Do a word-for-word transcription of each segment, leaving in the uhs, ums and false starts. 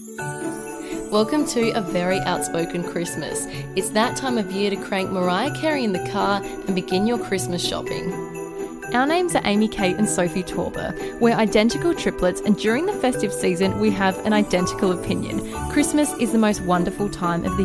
Welcome to A Very Outspoken Christmas. It's that time of year to crank Mariah Carey in the car and begin your Christmas shopping. Our names are Amy Kate and Sophie Torber. We're identical triplets, and during the festive season we have an identical opinion. Christmas is the most wonderful time of the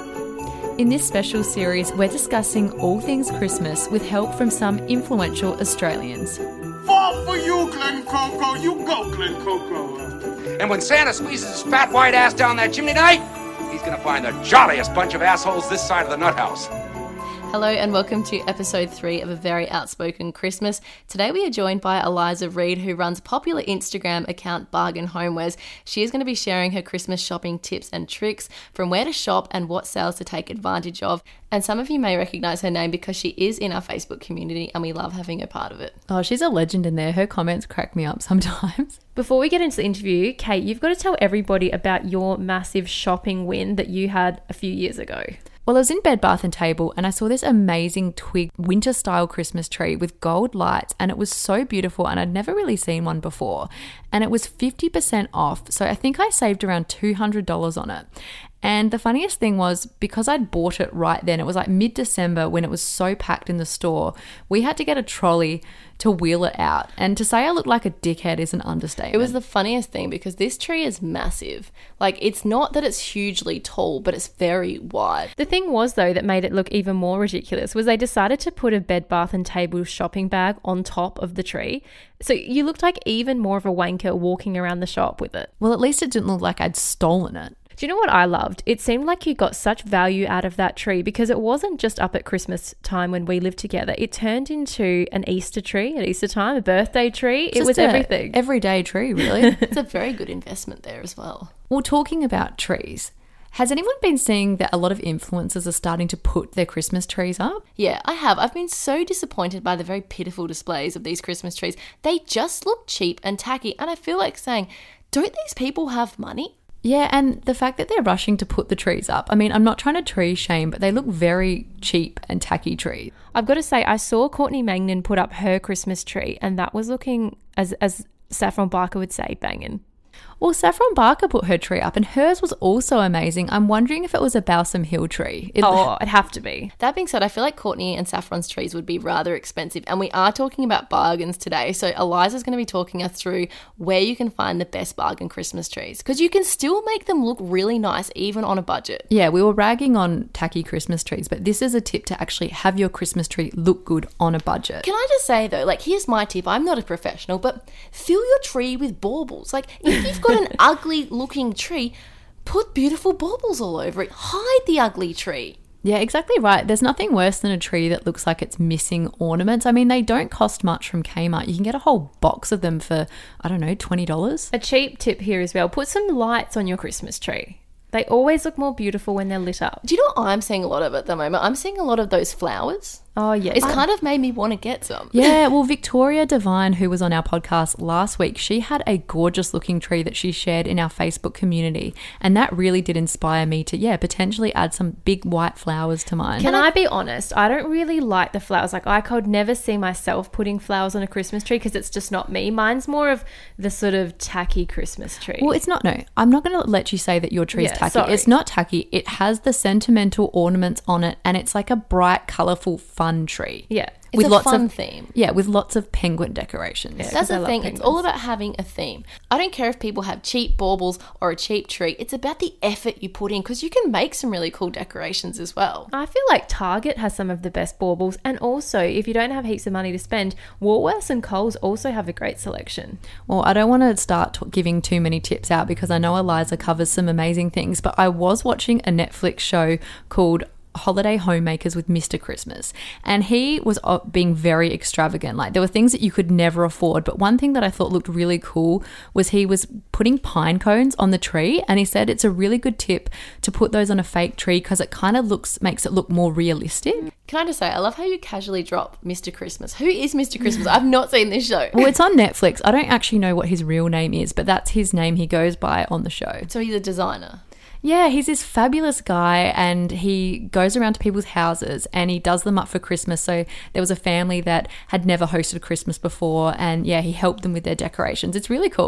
year. In this special series, we're discussing all things Christmas with help from some influential Australians. Fall for you, Glen Coco. You go, Glen Coco. And when Santa squeezes his fat white ass down that chimney tonight, he's gonna find the jolliest bunch of assholes this side of the nut house. Hello and welcome to episode three of A Very Outspoken Christmas. Today we are joined by Eliza Reid, who runs popular Instagram account Bargain Homewares. She is going to be sharing her Christmas shopping tips and tricks, from where to shop and what sales to take advantage of. And some of you may recognise her name because she is in our Facebook community and we love having her part of it. Oh, she's a legend in there. Her comments crack me up sometimes. Before we get into the interview, Kate, you've got to tell everybody about your massive shopping win that you had a few years ago. Well, I was in Bed Bath and Table and I saw this amazing twig winter-style Christmas tree with gold lights, and it was so beautiful and I'd never really seen one before. And it was fifty percent off, so I think I saved around two hundred dollars on it. And the funniest thing was, because I'd bought it right then, it was like mid-December when it was so packed in the store, we had to get a trolley to wheel it out. And to say I looked like a dickhead is an understatement. It was the funniest thing because this tree is massive. Like, it's not that it's hugely tall, but it's very wide. The thing was, though, that made it look even more ridiculous was they decided to put a Bed Bath and Table shopping bag on top of the tree. So you looked like even more of a wanker walking around the shop with it. Well, at least it didn't look like I'd stolen it. Do you know what I loved? It seemed like you got such value out of that tree because it wasn't just up at Christmas time when we lived together. It turned into an Easter tree at Easter time, a birthday tree. It was everything. Everyday tree, really. It's a very good investment there as well. Well, talking about trees, has anyone been seeing that a lot of influencers are starting to put their Christmas trees up? Yeah, I have. I've been so disappointed by the very pitiful displays of these Christmas trees. They just look cheap and tacky, and I feel like saying, don't these people have money? Yeah, and the fact that they're rushing to put the trees up. I mean, I'm not trying to tree shame, but they look very cheap and tacky trees. I've got to say, I saw Courtney Mangan put up her Christmas tree, and that was looking, as as Saffron Barker would say, banging. Well, Saffron Barker put her tree up and hers was also amazing. I'm wondering if it was a Balsam Hill tree. It, oh, it'd have to be. That being said, I feel like Courtney and Saffron's trees would be rather expensive, and we are talking about bargains today. So Eliza's going to be talking us through where you can find the best bargain Christmas trees, because you can still make them look really nice even on a budget. Yeah, we were ragging on tacky Christmas trees, but this is a tip to actually have your Christmas tree look good on a budget. Can I just say though, like, here's my tip. I'm not a professional, but fill your tree with baubles. Like, if you've got an ugly looking tree, put beautiful baubles all over it. Hide the ugly tree. Yeah, exactly right. There's nothing worse than a tree that looks like it's missing ornaments. I mean, they don't cost much from Kmart. You can get a whole box of them for, I don't know, twenty dollars. A cheap tip here as well. Put some lights on your Christmas tree. They always look more beautiful when they're lit up. Do you know what I'm seeing a lot of at the moment? I'm seeing a lot of those flowers. Oh, yeah. It's kind of made me want to get some. Yeah, well, Victoria Devine, who was on our podcast last week, she had a gorgeous looking tree that she shared in our Facebook community. And that really did inspire me to, yeah, potentially add some big white flowers to mine. Can I be honest? I don't really like the flowers. Like, I could never see myself putting flowers on a Christmas tree because it's just not me. Mine's more of the sort of tacky Christmas tree. Well, it's not, no. I'm not going to let you say that your tree's yeah, tacky. Sorry. It's not tacky. It has the sentimental ornaments on it and it's like a bright, colourful, fun tree. Yeah. It's with a lots fun of, thing. Yeah, with lots of penguin decorations. Yeah, That's the thing. penguins. It's all about having a theme. I don't care if people have cheap baubles or a cheap tree. It's about the effort you put in, because you can make some really cool decorations as well. I feel like Target has some of the best baubles, and also if you don't have heaps of money to spend, Woolworths and Coles also have a great selection. Well, I don't want to start t- giving too many tips out because I know Eliza covers some amazing things, but I was watching a Netflix show called Holiday Homemakers with Mister Christmas, and he was being very extravagant. Like, there were things that you could never afford, but one thing that I thought looked really cool was he was putting pine cones on the tree, and he said it's a really good tip to put those on a fake tree because it kind of looks makes it look more realistic. Can I just say, I love how you casually drop Mister Christmas. Who is Mister Christmas? I've not seen this show. Well, it's on Netflix. I don't actually know what his real name is, but that's his name he goes by on the show. So he's a designer. Yeah, he's this fabulous guy and he goes around to people's houses and he does them up for Christmas. So there was a family that had never hosted Christmas before and yeah, he helped them with their decorations. It's really cool.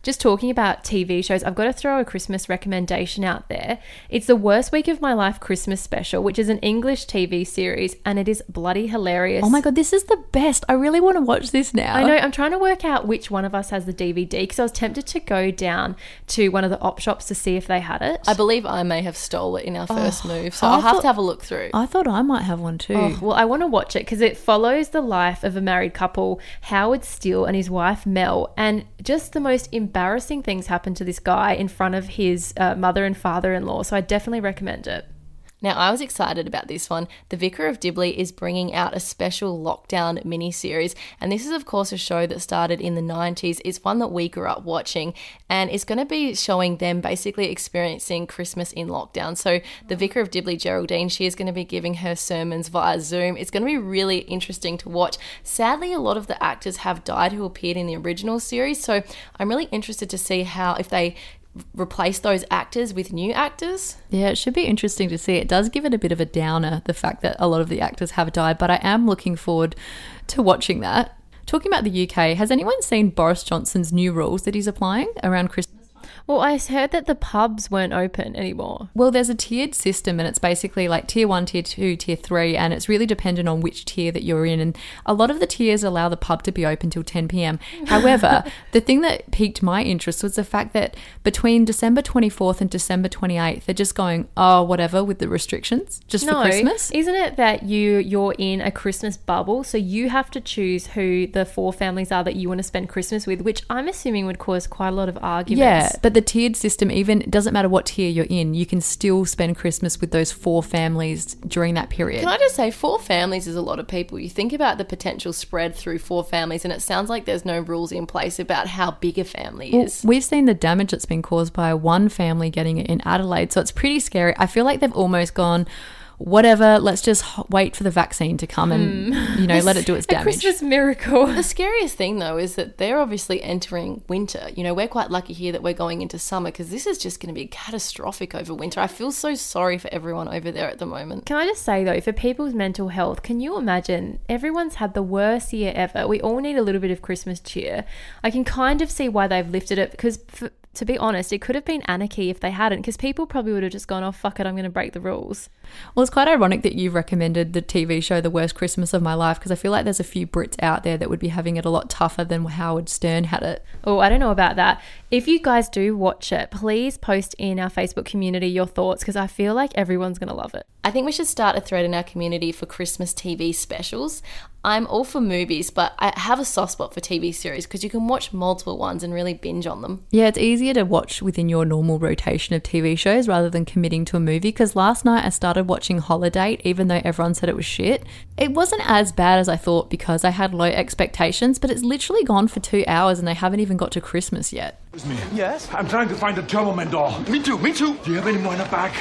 Just talking about T V shows, I've got to throw a Christmas recommendation out there. It's the Worst Week of My Life Christmas Special, which is an English T V series, and it is bloody hilarious. Oh my God, this is the best. I really want to watch this now. I know. I'm trying to work out which one of us has the D V D because I was tempted to go down to one of the op shops to see if they had it. I believe I may have stole it in our first Oh, move, so I I'll have thought- to have a look through. I thought I might have one too. Oh, well, I want to watch it because it follows the life of a married couple, Howard Steele and his wife Mel, and just the most embarrassing things happen to this guy in front of his uh, mother and father-in-law. So I definitely recommend it. Now, I was excited about this one. The Vicar of Dibley is bringing out a special lockdown mini-series, and this is, of course, a show that started in the nineties. It's one that we grew up watching, and it's going to be showing them basically experiencing Christmas in lockdown. So the Vicar of Dibley, Geraldine, she is going to be giving her sermons via Zoom. It's going to be really interesting to watch. Sadly, a lot of the actors have died who appeared in the original series, so I'm really interested to see how, if they replace those actors with new actors. Yeah, it should be interesting to see. It does give it a bit of a downer, the fact that a lot of the actors have died, but I am looking forward to watching that. Talking about the U K, has anyone seen Boris Johnson's new rules that he's applying around Christmas? Well, I heard that the pubs weren't open anymore. Well, there's a tiered system, and it's basically like tier one, tier two, tier three, and it's really dependent on which tier that you're in. And a lot of the tiers allow the pub to be open till ten p.m. However, the thing that piqued my interest was the fact that between December twenty-fourth and December twenty-eighth, they're just going, oh, whatever, with the restrictions, just No, for Christmas. isn't it that you you're in a Christmas bubble, so you have to choose who the four families are that you want to spend Christmas with, which I'm assuming would cause quite a lot of arguments. Yeah, but the tiered system, even it doesn't matter what tier you're in, you can still spend Christmas with those four families during that period. Can I just say, four families is a lot of people. You think about the potential spread through four families, and it sounds like there's no rules in place about how big a family Well, is. we've seen the damage that's been caused by one family getting it in Adelaide, so it's pretty scary. I feel like they've almost gone, whatever, let's just h- wait for the vaccine to come and, you know, let it do its A damage. Christmas miracle. The scariest thing, though, is that they're obviously entering winter. You know, we're quite lucky here that we're going into summer, because this is just going to be catastrophic over winter. I feel so sorry for everyone over there at the moment. Can I just say, though, for people's mental health, can you imagine? Everyone's had the worst year ever. We all need a little bit of Christmas cheer. I can kind of see why they've lifted it, because for, to be honest, it could have been anarchy if they hadn't, because people probably would have just gone, oh, fuck it, I'm going to break the rules. Well, it's quite ironic that you've recommended the T V show The Worst Christmas of My Life, because I feel like there's a few Brits out there that would be having it a lot tougher than Howard Stern had it. Oh, I don't know about that. If you guys do watch it, please post in our Facebook community your thoughts, because I feel like everyone's going to love it. I think we should start a thread in our community for Christmas T V specials. I'm all for movies, but I have a soft spot for T V series because you can watch multiple ones and really binge on them. Yeah, it's easier to watch within your normal rotation of T V shows rather than committing to a movie, because last night I started watching Holiday, even though everyone said it was shit. It wasn't as bad as I thought because I had low expectations, but it's literally gone for two hours and they haven't even got to Christmas yet. Excuse me. Yes? I'm trying to find a Turboman doll. Me too, me too. Do you have any more in the bag?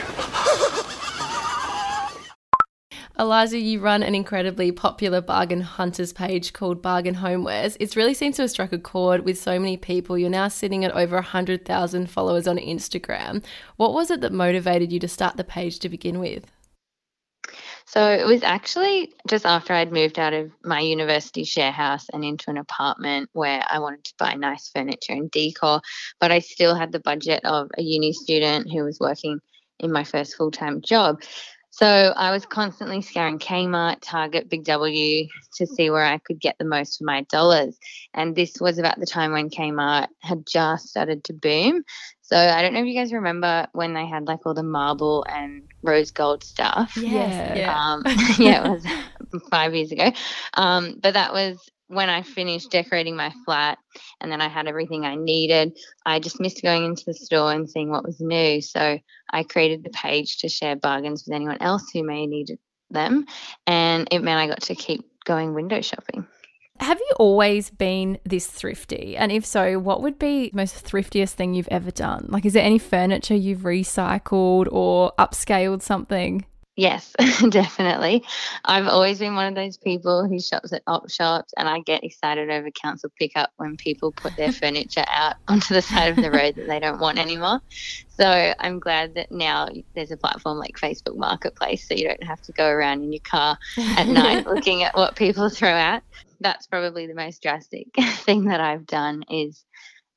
Eliza, you run an incredibly popular bargain hunters page called Bargain Homewares. It really seems to have struck a chord with so many people. You're now sitting at over one hundred thousand followers on Instagram. What was it that motivated you to start the page to begin with? So it was actually just after I'd moved out of my university share house and into an apartment where I wanted to buy nice furniture and decor, but I still had the budget of a uni student who was working in my first full-time job. So I was constantly scouring Kmart, Target, Big W to see where I could get the most for my dollars. And this was about the time when Kmart had just started to boom. So I don't know if you guys remember when they had like all the marble and rose gold stuff. Yes, yeah. Um, yeah, it was five years ago. Um, but that was when I finished decorating my flat and then I had everything I needed. I just missed going into the store and seeing what was new. So I created the page to share bargains with anyone else who may need them. And it meant I got to keep going window shopping. Have you always been this thrifty? And if so, what would be the most thriftiest thing you've ever done? Like, is there any furniture you've recycled or upscaled something? Yes, definitely. I've always been one of those people who shops at op shops, and I get excited over council pickup when people put their furniture out onto the side of the road that they don't want anymore. So I'm glad that now there's a platform like Facebook Marketplace, so you don't have to go around in your car at night looking at what people throw out. That's probably the most drastic thing that I've done, is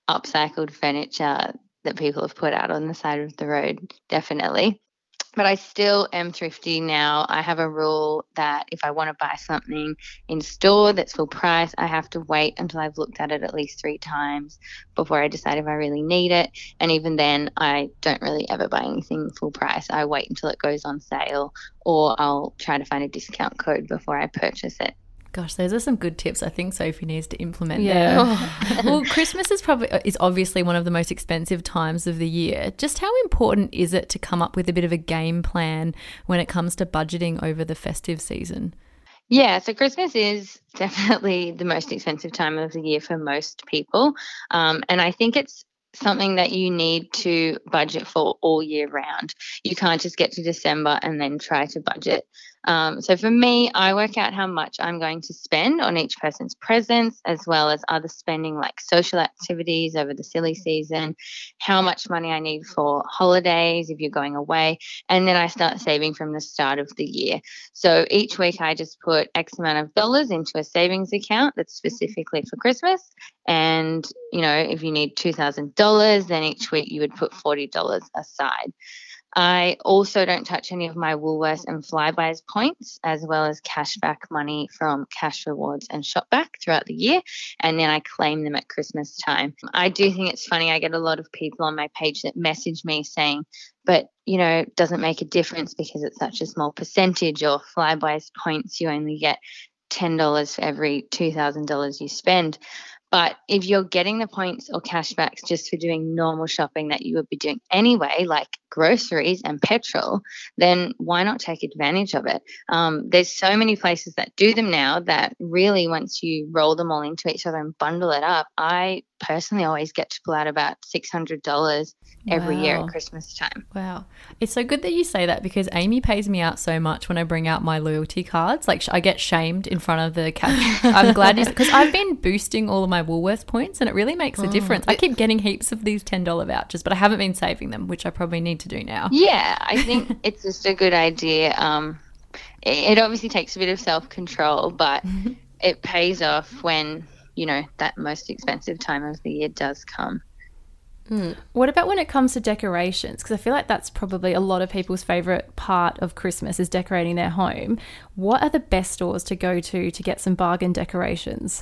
upcycled furniture that people have put out on the side of the road, definitely. But I still am thrifty now. I have a rule that if I want to buy something in store that's full price, I have to wait until I've looked at it at least three times before I decide if I really need it. And even then, I don't really ever buy anything full price. I wait until it goes on sale, or I'll try to find a discount code before I purchase it. Gosh, those are some good tips I think Sophie needs to implement. Yeah. There. Well, Christmas is probably is obviously one of the most expensive times of the year. Just how important is it to come up with a bit of a game plan when it comes to budgeting over the festive season? Yeah, so Christmas is definitely the most expensive time of the year for most people. Um, and I think it's something that you need to budget for all year round. You can't just get to December and then try to budget. Um, so for me, I work out how much I'm going to spend on each person's presents, as well as other spending like social activities over the silly season, how much money I need for holidays if you're going away, and then I start saving from the start of the year. So each week I just put X amount of dollars into a savings account that's specifically for Christmas. And, you know, if you need two thousand dollars, then each week you would put forty dollars aside. I also don't touch any of my Woolworths and Flybuys points, as well as cashback money from Cash Rewards and Shopback throughout the year, and then I claim them at Christmas time. I do think it's funny. I get a lot of people on my page that message me saying, but, you know, it doesn't make a difference because it's such a small percentage, or Flybuys points, you only get ten dollars for every two thousand dollars you spend. But if you're getting the points or cashbacks just for doing normal shopping that you would be doing anyway, like groceries and petrol, then why not take advantage of it? Um, there's so many places that do them now that really, once you roll them all into each other and bundle it up, I personally always get to pull out about six hundred dollars every Wow. year at Christmas time. Wow. It's so good that you say that, because Amy pays me out so much when I bring out my loyalty cards. Like, I get shamed in front of the cash. I'm glad you, because I've been boosting all of my Woolworths points and it really makes a difference. I keep getting heaps of these ten dollars vouchers, but I haven't been saving them, which I probably need to do now. Yeah, I think it's just a good idea. Um, it, it obviously takes a bit of self-control, but it pays off when, you know, that most expensive time of the year does come. Mm. What about when it comes to decorations? Because I feel like that's probably a lot of people's favourite part of Christmas is decorating their home. What are the best stores to go to to get some bargain decorations?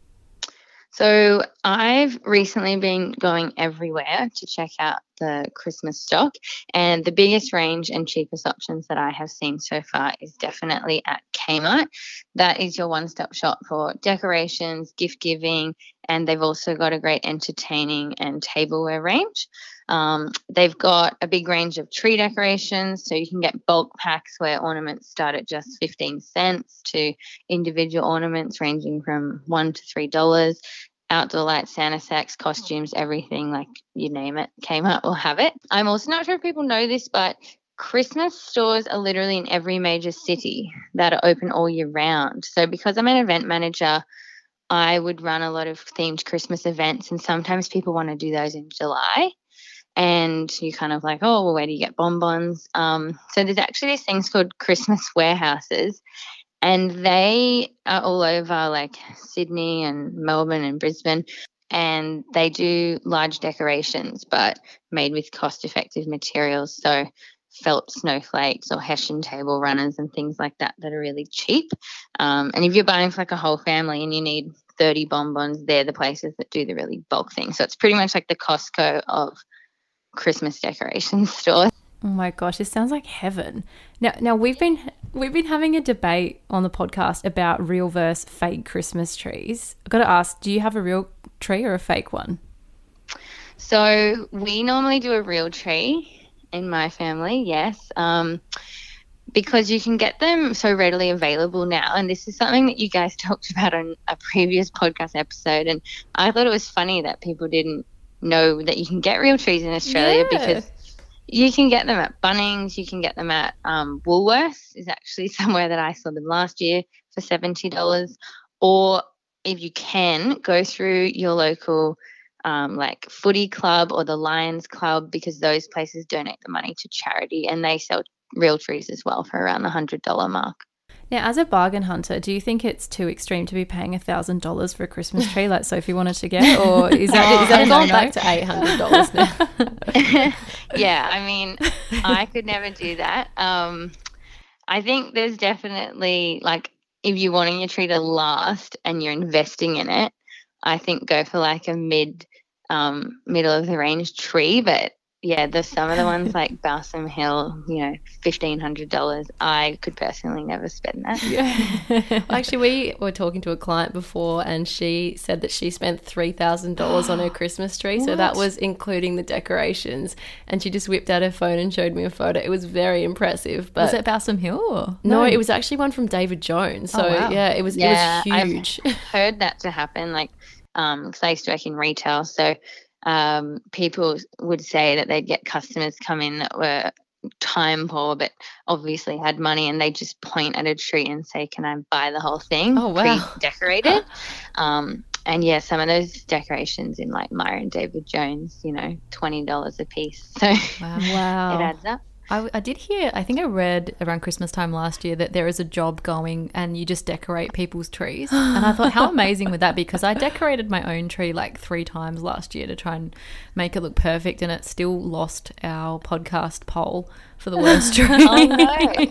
So I've recently been going everywhere to check out the Christmas stock, and the biggest range and cheapest options that I have seen so far is definitely at Kmart. That is your one-stop shop for decorations, gift giving, and they've also got a great entertaining and tableware range. Um, they've got a big range of tree decorations, so you can get bulk packs where ornaments start at just fifteen cents to individual ornaments ranging from one to three dollars. Outdoor lights, Santa sacks, costumes, everything, like you name it, Kmart will have it. I'm also not sure if people know this, but Christmas stores are literally in every major city that are open all year round. So because I'm an event manager, I would run a lot of themed Christmas events, and sometimes people want to do those in July. And you kind of like, oh, well, where do you get bonbons? Um, so there's actually these things called Christmas warehouses, and they are all over like Sydney and Melbourne and Brisbane, and they do large decorations but made with cost-effective materials. So felt snowflakes or Hessian table runners and things like that that are really cheap. Um, and if you're buying for like a whole family and you need thirty bonbons, they're the places that do the really bulk things. So it's pretty much like the Costco of Christmas decoration stores. Oh my gosh, this sounds like heaven. Now, now we've been we've been having a debate on the podcast about real versus fake Christmas trees. I've got to ask, do you have a real tree or a fake one? So we normally do a real tree in my family, yes, um, because you can get them so readily available now. And this is something that you guys talked about on a previous podcast episode, and I thought it was funny that people didn't know that you can get real trees in Australia, Yeah. because you can get them at Bunnings, you can get them at um, Woolworths is actually somewhere that I saw them last year for seventy dollars. Or if you can, go through your local um, like footy club or the Lions Club, because those places donate the money to charity, and they sell real trees as well for around the one hundred dollars mark. Now, as a bargain hunter, do you think it's too extreme to be paying one thousand dollars for a Christmas tree like Sophie wanted to get? Or is that, is that a gone no-no? back to eight hundred dollars now? Yeah, I mean, I could never do that. Um, I think there's definitely, like, if you're wanting your tree to last and you're investing in it, I think go for like a mid, um, middle of the range tree. But yeah, there's some of the ones like Balsam Hill, you know, fifteen hundred dollars. I could personally never spend that. Yeah. Well, actually, we were talking to a client before and she said that she spent three thousand dollars on her Christmas tree. So that was including the decorations. And she just whipped out her phone and showed me a photo. It was very impressive. But Was it Balsam Hill? Or? no, it was actually one from David Jones. So Oh, wow. yeah, it was, Yeah, it was huge. I've heard that to happen, like, um, because I used to work in retail. So um, people would say that they'd get customers come in that were time poor but obviously had money, and they just point at a tree and say, can I buy the whole thing? Oh, wow. Pre-decorated. um, and yeah, some of those decorations in like Myra and David Jones, you know, twenty dollars a piece. So Wow. Wow. it adds up. I, I did hear, I think I read around Christmas time last year that there is a job going and you just decorate people's trees. And I thought, how amazing would that be? Because I decorated my own tree like three times last year to try and make it look perfect, and it still lost our podcast poll for the worst tree. Oh, no.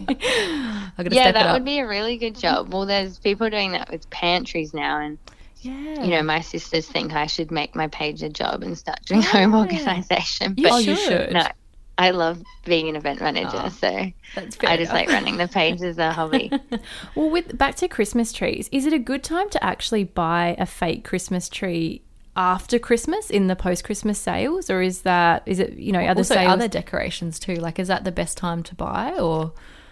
I gotta Yeah, step it that up. would be a really good job. Well, there's people doing that with pantries now, and Yeah. you know, my sisters think I should make my page a job and start doing home organisation. You But Oh, you should. no, I love being an event manager, Oh, so that's fair I just enough. like running the page as a hobby. Well, with back to Christmas trees, is it a good time to actually buy a fake Christmas tree after Christmas in the post-Christmas sales, or is that is it you know other Also, sales? other decorations too. Like, is that the best time to buy, or?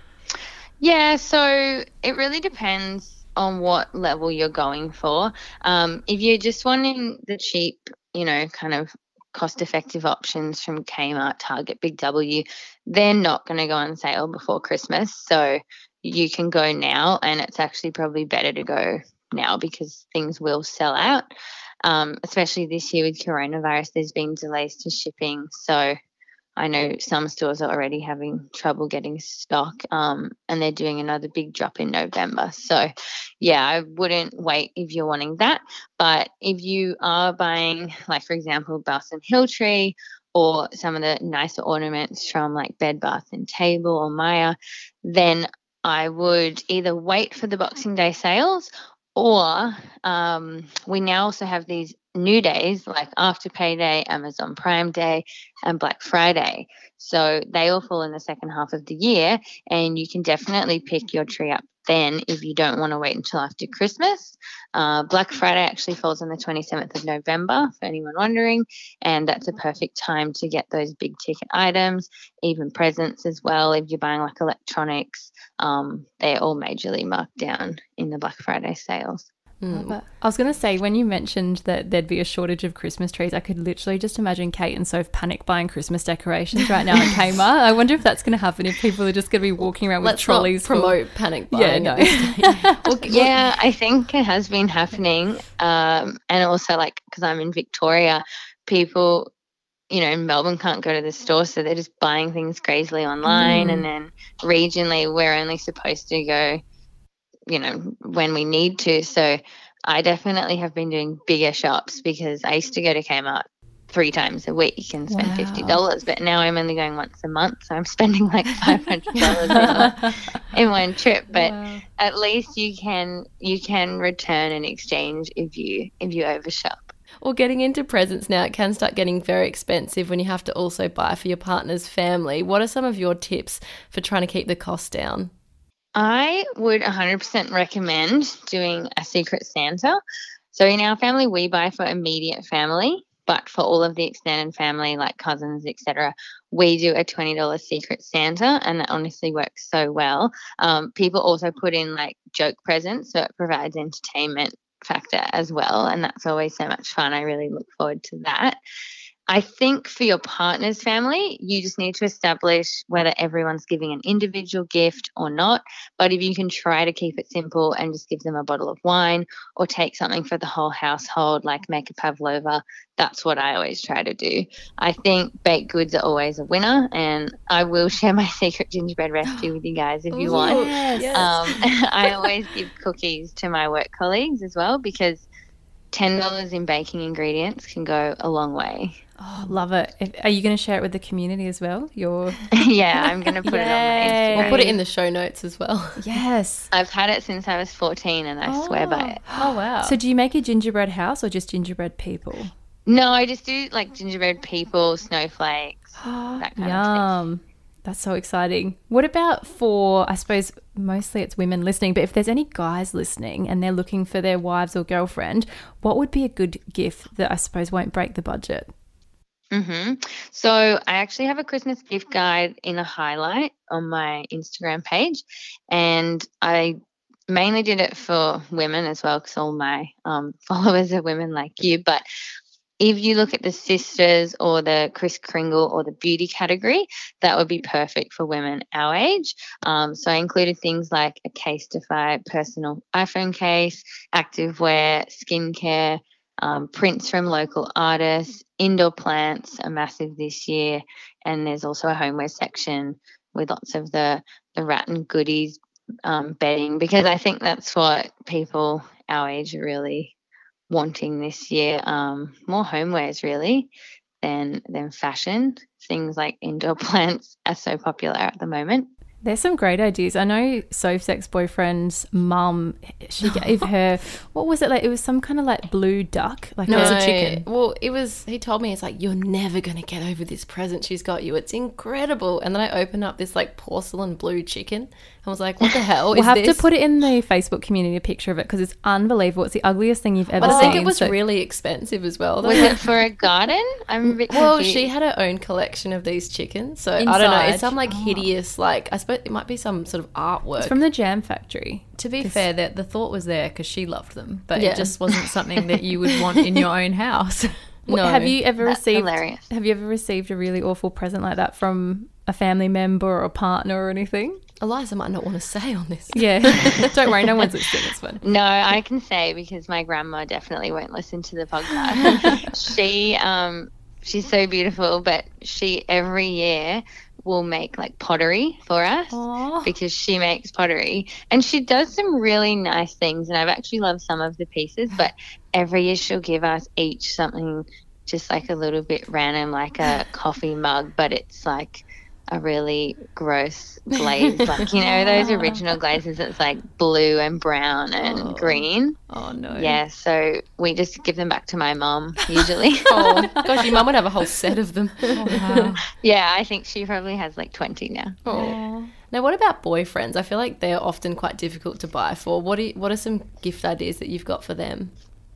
Yeah, so it really depends on what level you're going for. Um, if you're just wanting the cheap, you know, kind of cost-effective options from Kmart, Target, Big W, they're not going to go on sale before Christmas. So you can go now, and it's actually probably better to go now because things will sell out. Um, especially this year with coronavirus, there's been delays to shipping. So I know some stores are already having trouble getting stock, um, and they're doing another big drop in November. So, yeah, I wouldn't wait if you're wanting that. But if you are buying, like, for example, Balsam Hill tree or some of the nicer ornaments from, like, Bed Bath and Table or Maya, then I would either wait for the Boxing Day sales, or um, we now also have these new days like After Payday, Amazon Prime Day, and Black Friday. So they all fall in the second half of the year, and you can definitely pick your tree up then if you don't want to wait until after Christmas. Uh, Black Friday actually falls on the twenty-seventh of November, for anyone wondering, and that's a perfect time to get those big ticket items, even presents as well. If you're buying like electronics, um, they're all majorly marked down in the Black Friday sales. Mm. I was going to say, when you mentioned that there'd be a shortage of Christmas trees, I could literally just imagine Kate and Soph panic buying Christmas decorations right now at Kmart. I wonder if that's going to happen, if people are just going to be walking around with Let's trolleys not full- promote panic Yeah, buying. no. Well, Yeah, I think it has been happening. Um, and also, like, because I'm in Victoria, people, you know, in Melbourne can't go to the store, so they're just buying things crazily online. Mm. And then regionally, we're only supposed to go, you know, when we need to. So I definitely have been doing bigger shops because I used to go to Kmart three times a week and spend Wow. fifty dollars, but now I'm only going once a month, so I'm spending like five hundred dollars in, one- in one trip. But Wow. at least you can you can return and exchange if you if you overshop. Well, getting into presents now, it can start getting very expensive when you have to also buy for your partner's family. What are some of your tips for trying to keep the costs down? I would one hundred percent recommend doing a Secret Santa. So in our family, we buy for immediate family, but for all of the extended family, like cousins, et cetera, we do a twenty dollars Secret Santa, and that honestly works so well. Um, people also put in like joke presents, so it provides entertainment factor as well, and that's always so much fun. I really look forward to that. I think for your partner's family, you just need to establish whether everyone's giving an individual gift or not. But if you can try to keep it simple and just give them a bottle of wine or take something for the whole household, like make a pavlova, that's what I always try to do. I think baked goods are always a winner, and I will share my secret gingerbread recipe with you guys if you Ooh, want. yes. Um, I always give cookies to my work colleagues as well, because ten dollars in baking ingredients can go a long way. Oh, love it. If, are you going to share it with the community as well? Your Yeah, I'm going to put it on my Instagram. We'll put it in the show notes as well. Yes. I've had it since I was fourteen and I swear by it. Oh, wow. So do you make a gingerbread house or just gingerbread people? No, I just do like gingerbread people, snowflakes, that kind of Yum. That's so exciting. What about for, I suppose mostly it's women listening, but if there's any guys listening and they're looking for their wives or girlfriend, what would be a good gift that I suppose won't break the budget? thing. hmm So I actually have a Christmas gift guide in a highlight on my Instagram page, and I mainly did it for women as well because all my um, followers are women like you. But if you look at the sisters or the Kris Kringle or the beauty category, that would be perfect for women our age. Um, so I included things like a Casetify personal iPhone case, activewear, skincare, um, prints from local artists, indoor plants are massive this year, and there's also a homeware section with lots of the, the Rattan goodies, um, bedding, because I think that's what people our age are really wanting this year, um, more homewares really than than fashion. Things like indoor plants are so popular at the moment. There's some great ideas. I know Soph's ex-boyfriend's mum, she gave her, what was it like? It was some kind of like blue duck. Like No, it was a chicken. Well, it was, he told me, it's like, you're never going to get over this present she's got you. It's incredible. And then I opened up this like porcelain blue chicken. I was like, what the hell We'll is have this? to put it in the Facebook community, a picture of it, because it's unbelievable. It's the ugliest thing you've ever But I seen. think it was So- really expensive as well. though. Was it for a garden? I'm a bit Well, confused. she had her own collection of these chickens. So I don't know. Inside. It's some like hideous, like, I suppose it might be some sort of artwork. It's from the Jam Factory. To be fair, that the thought was there because she loved them, but Yeah. it just wasn't something that you would want in your own house. No. Have you ever That's received hilarious. Have you ever received a really awful present like that from a family member or a partner or anything? Eliza might not want to say on this. Yeah. Don't worry, no one's listening. It's fun. No, I can say because my grandma definitely won't listen to the podcast. she um she's so beautiful, but she every year will make like pottery for us because she makes pottery, and she does some really nice things, and I've actually loved some of the pieces, but every year she'll give us each something just like a little bit random, like a coffee mug, but it's like a really gross glaze, like, you know, those original glazes that's like blue and brown and Oh. green. Oh no. Yeah, so we just give them back to my mum usually. Oh, gosh, your mum would have a whole set of them. Wow. Yeah, I think she probably has like twenty now. Oh. Now, what about boyfriends? I feel like they're often quite difficult to buy for. What are, you, what are some gift ideas that you've got for them?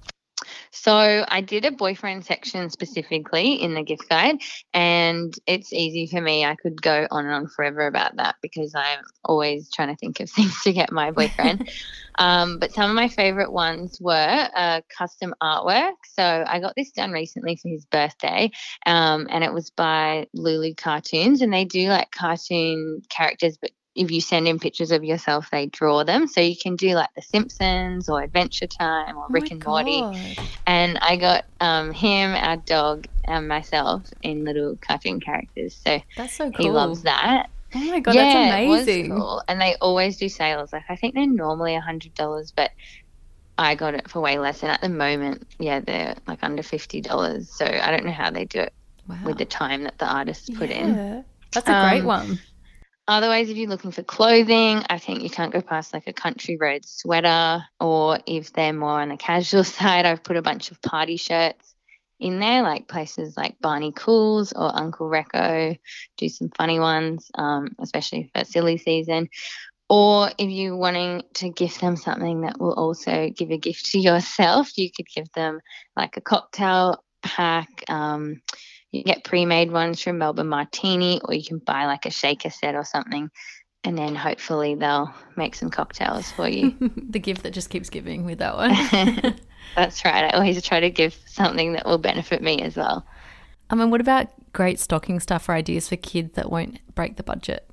So I did a boyfriend section specifically in the gift guide, and it's easy for me. I could go on and on forever about that because I'm always trying to think of things to get my boyfriend. um, but some of my favorite ones were uh, custom artwork. So I got this done recently for his birthday, um, and it was by Lulu Cartoons, and they do like cartoon characters, but if you send in pictures of yourself, they draw them. So you can do like The Simpsons or Adventure Time or Oh Rick and Morty. And I got um, him, our dog, and myself in little cartoon characters. So That's so cool. he loves that. Oh my God, yeah, that's it was amazing. cool. And they always do sales. Like I think they're normally one hundred dollars, but I got it for way less. And at the moment, yeah, they're like under fifty dollars. So I don't know how they do it Wow. with the time that the artists put in. Yeah. That's a great Um, one. Otherwise, if you're looking for clothing, I think you can't go past like a country road sweater, or if they're more on the casual side, I've put a bunch of party shirts in there, like places like Barney Cools or Uncle Recco do some funny ones, um, especially for silly season. Or if you're wanting to gift them something that will also give a gift to yourself, you could give them like a cocktail pack. Um, You get pre-made ones from Melbourne Martini, or you can buy like a shaker set or something, and then hopefully they'll make some cocktails for you. The gift that just keeps giving with that one. That's right. I always try to give something that will benefit me as well. I mean, what about great stocking stuffer ideas for kids that won't break the budget?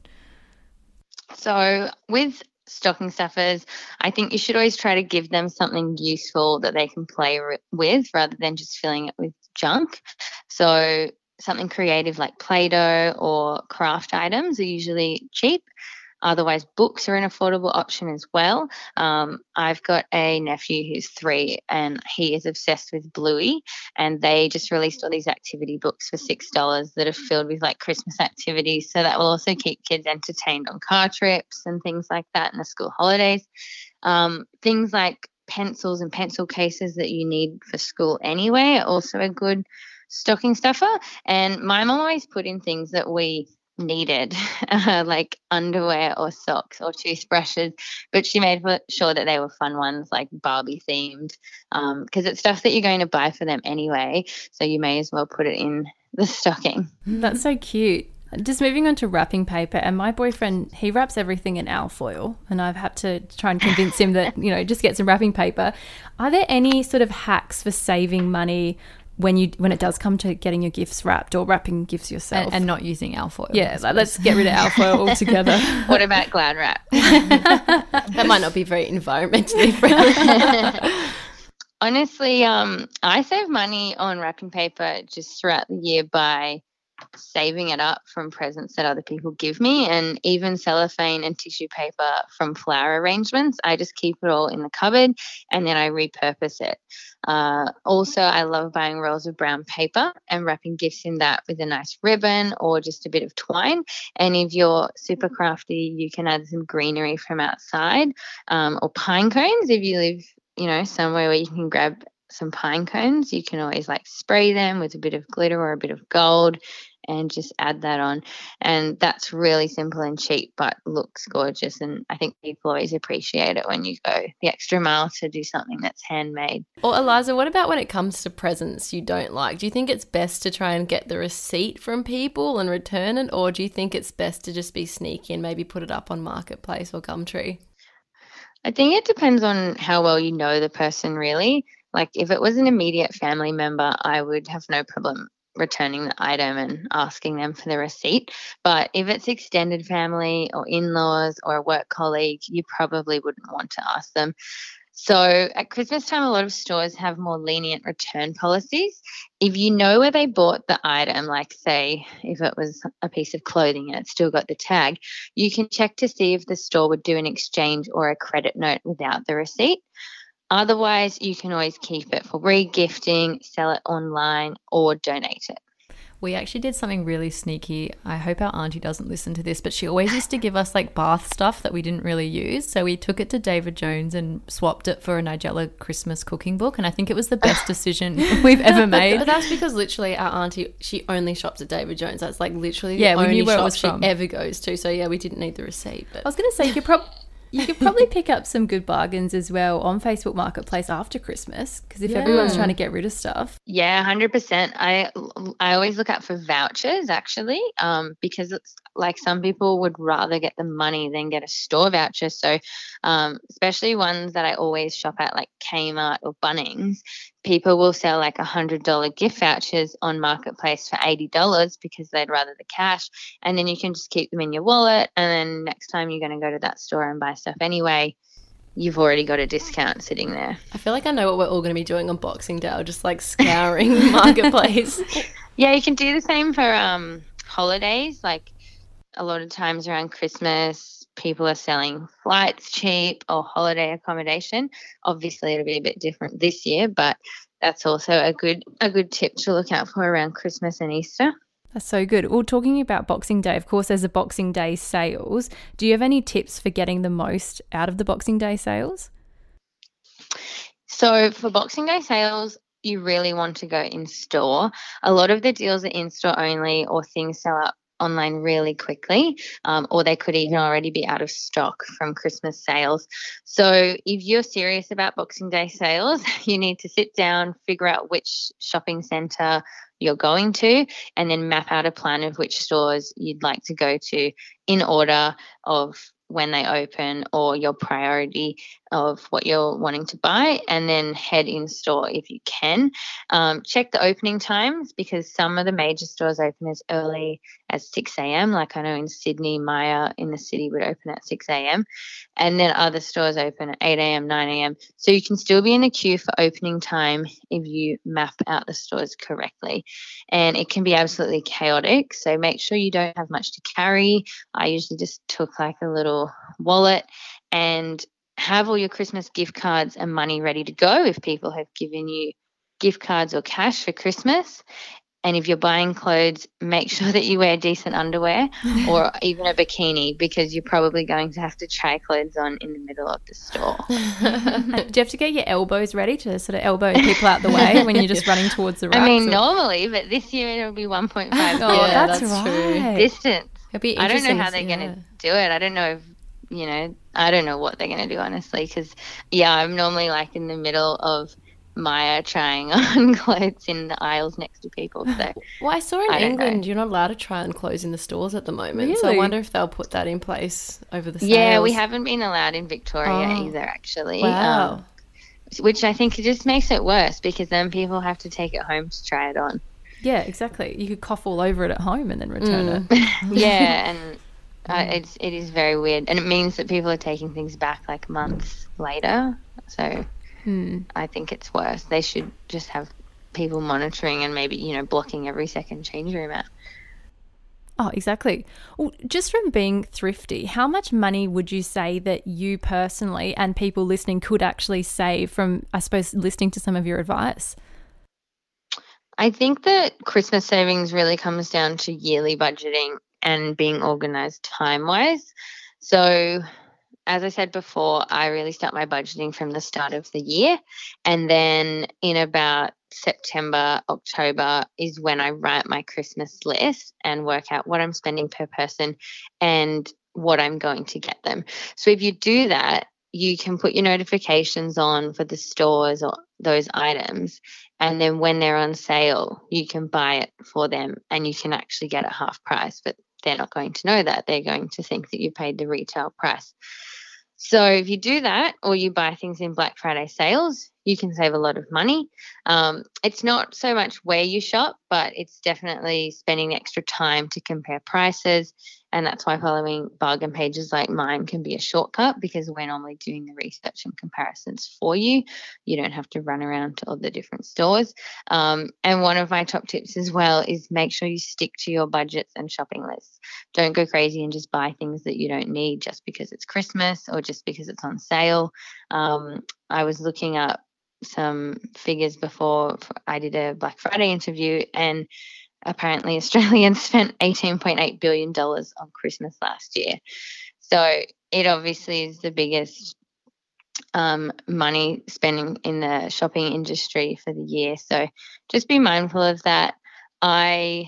So with stocking stuffers, I think you should always try to give them something useful that they can play r- with rather than just filling it with junk. So something creative like Play-Doh or craft items are usually cheap. Otherwise, books are an affordable option as well. Um, I've got a nephew who's three and he is obsessed with Bluey, and they just released all these activity books for six dollars that are filled with like Christmas activities. So that will also keep kids entertained on car trips and things like that in the school holidays. Um, things like pencils and pencil cases that you need for school anyway are also a good stocking stuffer. And my mum always put in things that we needed, uh, like underwear or socks or toothbrushes, but she made sure that they were fun ones, like Barbie themed, because um, it's stuff that you're going to buy for them anyway, so you may as well put it in the stocking. That's so cute. Just moving on to wrapping paper, and my boyfriend, he wraps everything in alfoil, and I've had to try and convince him that, you know, just get some wrapping paper. Are there any sort of hacks for saving money when you when it does come to getting your gifts wrapped or wrapping gifts yourself? And, and not using alfoil. Yeah, like, let's get rid of alfoil altogether. What about Glad Wrap? That might not be very environmentally friendly. Honestly, um, I save money on wrapping paper just throughout the year by saving it up from presents that other people give me, and even cellophane and tissue paper from flower arrangements. I just keep it all in the cupboard and then I repurpose it. Uh, also, I love buying rolls of brown paper and wrapping gifts in that with a nice ribbon or just a bit of twine. And if you're super crafty, you can add some greenery from outside, um, or pine cones. If you live, you know, somewhere where you can grab some pine cones, you can always like spray them with a bit of glitter or a bit of gold and just add that on. And that's really simple and cheap, but looks gorgeous. And I think people always appreciate it when you go the extra mile to do something that's handmade. Or Eliza, what about when it comes to presents you don't like? Do you think it's best to try and get the receipt from people and return it? Or do you think it's best to just be sneaky and maybe put it up on Marketplace or Gumtree? I think it depends on how well you know the person, really. Like if it was an immediate family member, I would have no problem returning the item and asking them for the receipt. But if it's extended family or in-laws or a work colleague, you probably wouldn't want to ask them. So at Christmas time, a lot of stores have more lenient return policies. If you know where they bought the item, like say if it was a piece of clothing and it's still got the tag, you can check to see if the store would do an exchange or a credit note without the receipt. Otherwise, you can always keep it for re-gifting, sell it online, or donate it. We actually did something really sneaky. I hope our auntie doesn't listen to this, but she always used to give us like bath stuff that we didn't really use. So we took it to David Jones and swapped it for a Nigella Christmas cooking book. And I think it was the best decision we've ever made. But that's because literally our auntie, she only shops at David Jones. That's like literally the yeah, we only knew where shop it was she from. ever goes to. So yeah, we didn't need the receipt. But I was going to say, you could probably... You could probably pick up some good bargains as well on Facebook Marketplace after Christmas, because if Yeah. everyone's trying to get rid of stuff. Yeah, one hundred percent. I I always look out for vouchers, actually, um, because it's like some people would rather get the money than get a store voucher. So um, especially ones that I always shop at, like Kmart or Bunnings, people will sell like one hundred dollars gift vouchers on Marketplace for eighty dollars because they'd rather the cash. And then you can just keep them in your wallet. And then next time you're going to go to that store and buy stuff anyway, you've already got a discount sitting there. I feel like I know what we're all going to be doing on Boxing Day, just like scouring Marketplace. Yeah, you can do the same for um, holidays. Like a lot of times around Christmas, people are selling flights cheap or holiday accommodation. Obviously, it'll be a bit different this year, but that's also a good a good tip to look out for around Christmas and Easter. That's so good. Well, talking about Boxing Day, of course, there's a Boxing Day sales. Do you have any tips for getting the most out of the Boxing Day sales? So for Boxing Day sales, you really want to go in store. A lot of the deals are in store only, or things sell out online really quickly, um, or they could even already be out of stock from Christmas sales. So if you're serious about Boxing Day sales, you need to sit down, figure out which shopping centre you're going to, and then map out a plan of which stores you'd like to go to in order of when they open or your priority of what you're wanting to buy, and then head in store if you can. Um, check the opening times, because some of the major stores open as early as six a.m. Like I know in Sydney, Maya in the city would open at six a.m. and then other stores open at eight a.m., nine a.m. So you can still be in the queue for opening time if you map out the stores correctly. And it can be absolutely chaotic, so make sure you don't have much to carry. I usually just took like a little wallet, and have all your Christmas gift cards and money ready to go if people have given you gift cards or cash for Christmas. And if you're buying clothes, make sure that you wear decent underwear or even a bikini, because you're probably going to have to try clothes on in the middle of the store. Do you have to get your elbows ready to sort of elbow people out the way when you're just running towards the racks? I mean, or? normally, but this year it'll be one point five Oh, Yeah, that's, that's right. distance. It'd be I don't know interesting how to they're see, going yeah. to do it. I don't know if, you know, I don't know what they're going to do, honestly, because, yeah, I'm normally like in the middle of Maya trying on clothes in the aisles next to people. So Well, I saw in I don't England know. you're not allowed to try on clothes in the stores at the moment. So I Really? wonder if they'll put that in place over the sales. yeah, we haven't been allowed in Victoria Oh. either, actually. Wow. Um, which I think it just makes it worse, because then people have to take it home to try it on. Yeah, exactly. You could cough all over it at home and then return Mm. it. Yeah, and uh, it's it is very weird, and it means that people are taking things back like months later. So Hmm. I think it's worse. They should just have people monitoring and maybe, you know, blocking every second change room out. Oh, exactly. Well, just from being thrifty, how much money would you say that you personally and people listening could actually save from, I suppose, listening to some of your advice? I think that Christmas savings really comes down to yearly budgeting and being organized time-wise. So as I said before, I really start my budgeting from the start of the year, and then in about September, October is when I write my Christmas list and work out what I'm spending per person and what I'm going to get them. So if you do that, you can put your notifications on for the stores or those items, and then when they're on sale, you can buy it for them and you can actually get it half price, but they're not going to know that. They're going to think that you paid the retail price. So if you do that, or you buy things in Black Friday sales, you can save a lot of money. Um, it's not so much where you shop, but it's definitely spending extra time to compare prices. And that's why following bargain pages like mine can be a shortcut, because we're normally doing the research and comparisons for you. You don't have to run around to all the different stores. Um, and one of my top tips as well is make sure you stick to your budgets and shopping lists. Don't go crazy and just buy things that you don't need just because it's Christmas or just because it's on sale. Um, I was looking up some figures before I did a Black Friday interview, and apparently Australians spent eighteen point eight billion dollars on Christmas last year. So it obviously is the biggest um, money spending in the shopping industry for the year. So just be mindful of that. I,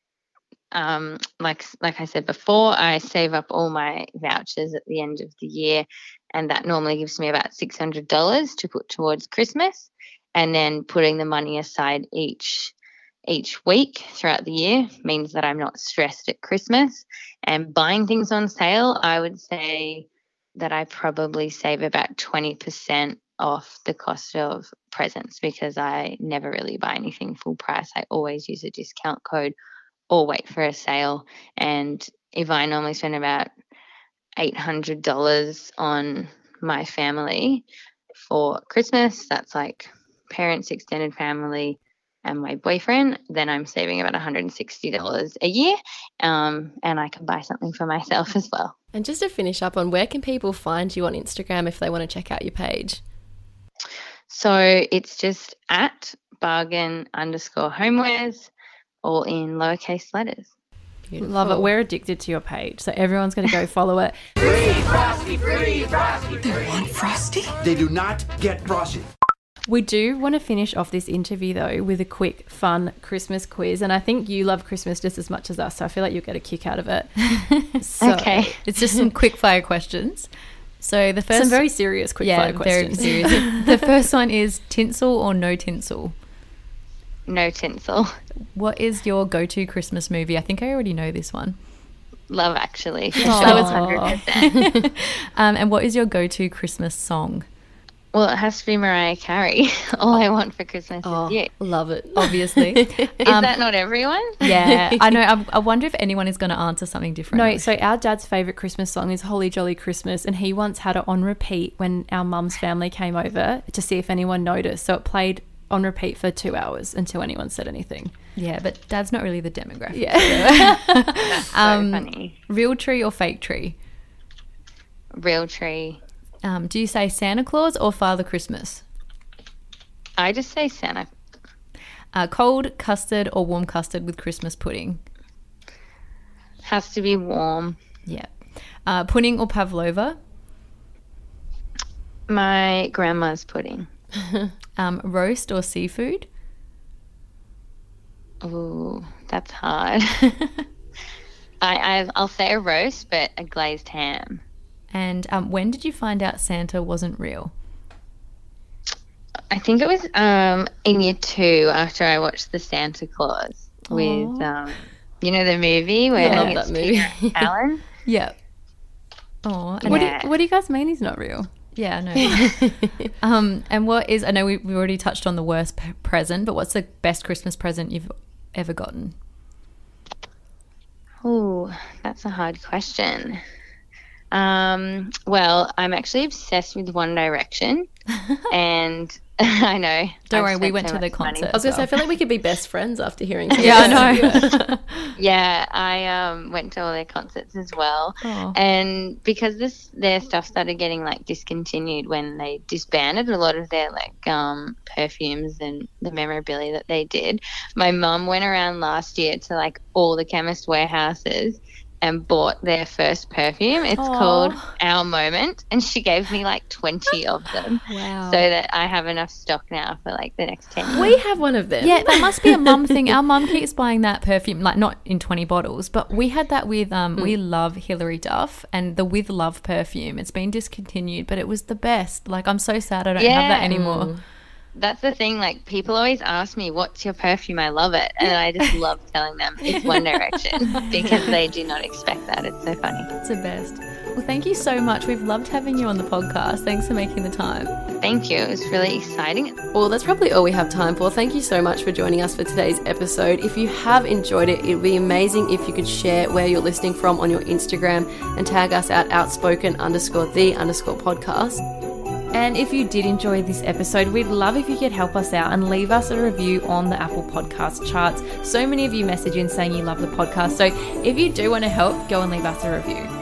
um, like like I said before, I save up all my vouchers at the end of the year, and that normally gives me about six hundred dollars to put towards Christmas, and then putting the money aside each each week throughout the year means that I'm not stressed at Christmas. And buying things on sale, I would say that I probably save about twenty percent off the cost of presents, because I never really buy anything full price. I always use a discount code or wait for a sale. And if I normally spend about eight hundred dollars on my family for Christmas, that's like parents, extended family, and my boyfriend, then I'm saving about one hundred sixty dollars a year, um, and I can buy something for myself as well. And just to finish up on, where can people find you on Instagram if they want to check out your page? So it's just at bargain underscore homewares, all in lowercase letters. Beautiful. Love it. We're addicted to your page, so everyone's going to go follow it. They do not get Frosty. We do want to finish off this interview, though, with a quick, fun Christmas quiz. And I think you love Christmas just as much as us, so I feel like you'll get a kick out of it. So, Okay. It's just some quick fire questions. So the first Some very serious quick yeah, fire questions. very serious. The first one is tinsel or no tinsel? No tinsel. What is your go-to Christmas movie? I think I already know this one. Love Actually. So Aw. it's one hundred percent. Um, and what is your go-to Christmas song? Well, it has to be Mariah Carey. All I Want for Christmas Oh, is You. love it. Obviously. Is Um, that not everyone? Yeah, I know. I, I wonder if anyone is going to answer something different. No, so our dad's favourite Christmas song is Holly Jolly Christmas, and he once had it on repeat when our mum's family came over to see if anyone noticed. So it played on repeat for two hours until anyone said anything. Yeah, but Dad's not really the demographic. Yeah. That's so Um, funny. Real tree or fake tree? Real tree. Um, do you say Santa Claus or Father Christmas? I just say Santa. Uh, cold custard or warm custard with Christmas pudding? Has to be warm. Yeah. Uh, pudding or pavlova? My grandma's pudding. Um, roast or seafood? Ooh, that's hard. I, I I'll say a roast, but a glazed ham. And um, when did you find out Santa wasn't real? I think it was um in year two after I watched the Santa Claus with um you know the movie where Yeah, I he love gets that movie. Peter and Alan. Yeah. Oh, and What, do Yeah. you, what do you guys mean he's not real? yeah, no. um, and what is? I know we we already touched on the worst p- present, but what's the best Christmas present you've ever gotten? Ooh, that's a hard question. Um, well, I'm actually obsessed with One Direction, and I know. Don't I've worry, we spent went so to the much money. concert. I was going to say, I feel like we could be best friends after hearing Yeah, I know. Yeah, I um went to all their concerts as well, Oh. and because this their stuff started getting like discontinued when they disbanded a lot of their like um perfumes and the memorabilia that they did. My mum went around last year to like all the Chemist warehouses and bought their first perfume. It's Aw. called Our Moment, and she gave me like twenty of them, Wow. so that I have enough stock now for like the next ten years. We have one of them. Yeah, that must be a mum thing. Our mum keeps buying that perfume, like not in twenty bottles, but we had that with, um, we love Hilary Duff and the With Love perfume. It's been discontinued, but it was the best. Like, I'm so sad I don't have that Yeah. anymore. That's the thing, like people always ask me, what's your perfume? I love it. And I just love telling them it's One Direction because they do not expect that. It's so funny. It's the best. Well, thank you so much. We've loved having you on the podcast. Thanks for making the time. Thank you. It was really exciting. Well, that's probably all we have time for. Thank you so much for joining us for today's episode. If you have enjoyed it, it would be amazing if you could share where you're listening from on your Instagram and tag us at outspoken underscore the underscore podcast. And if you did enjoy this episode, we'd love if you could help us out and leave us a review on the Apple Podcast charts. So many of you message in saying you love the podcast. So if you do want to help, go and leave us a review.